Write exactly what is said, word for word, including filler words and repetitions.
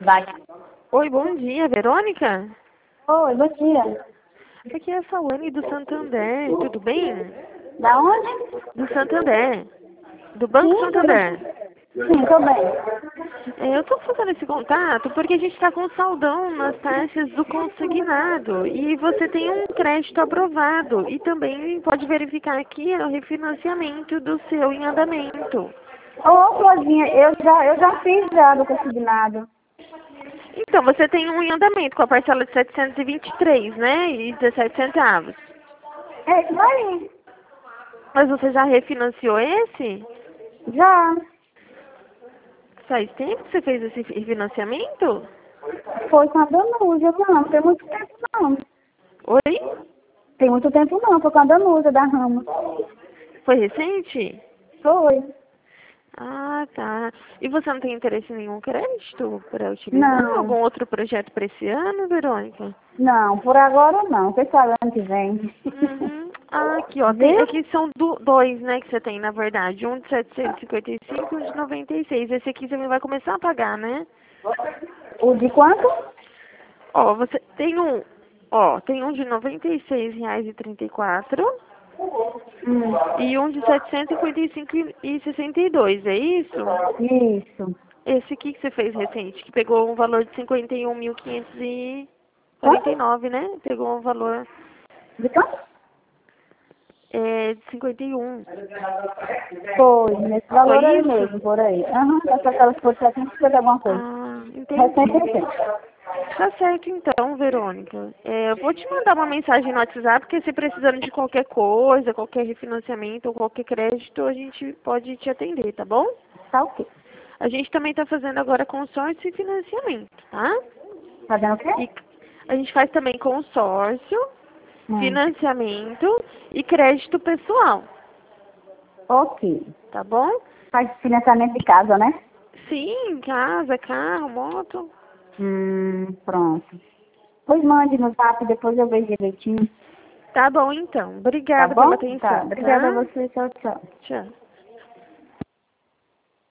Vai. Oi, bom dia, Verônica? Oi, bom dia. Aqui é a Sawane do Santander, tudo bem? Da onde? Do Santander, do Banco Sim, Santander. sim, tô bem. É, eu estou fazendo esse contato porque a gente está com saldão nas taxas do consignado e você tem um crédito aprovado e também pode verificar aqui o refinanciamento do seu em andamento. Ô, Flozinha, eu já, eu já fiz já do consignado. Então, você tem um em andamento com a parcela de setecentos e vinte e três, né? E dezessete centavos. É isso aí. Mas você já refinanciou esse? Já. Faz tempo que você fez esse refinanciamento? Foi com a Danusa, não. Tem muito tempo não. Oi? Tem muito tempo não. Foi com a Danusa da Rama. Foi recente? Foi. Ah, tá. E você não tem interesse em nenhum crédito para utilizar? Não. Algum outro projeto para esse ano, Verônica? Não, por agora não. Quem sabe ano que vem. Uhum. Ah, aqui, ó. Tem, Viu? aqui são do, dois, né, que você tem, na verdade. Um de setecentos e cinquenta e cinco e um de noventa e seis. Esse aqui você vai começar a pagar, né? O de quanto? Ó, você tem um, ó, tem um de noventa e seis reais e trinta e quatro Hum. e um de setecentos e cinquenta e cinco e sessenta e dois, é isso? Isso. Esse aqui que você fez recente, que pegou um valor de cinquenta e um mil quinhentos e quarenta e Quanto? nove, né? Pegou um valor De quanto? é, de cinquenta e um. Foi, nesse Foi valor aí isso? mesmo, por aí. Aham, essa aquelas coisas setecentos e cinquenta alguma coisa. Ah, Recente, entendi. recente. Tá certo então, Verônica. É, eu vou te mandar uma mensagem no WhatsApp, porque se precisando de qualquer coisa, qualquer refinanciamento ou qualquer crédito, a gente pode te atender, tá bom? Tá ok. A gente também está fazendo agora consórcio e financiamento, tá? Fazendo o quê? E a gente faz também consórcio, Hum. financiamento e crédito pessoal, Ok. tá bom? Faz financiamento de casa, né? Sim, casa, carro, moto. Hum, pronto. Pois mande no zap, depois eu vejo direitinho. Tá bom então. Tá Obrigada pela bom? Tá. atenção, Obrigada a tá? você. Tchau, tchau. Tchau.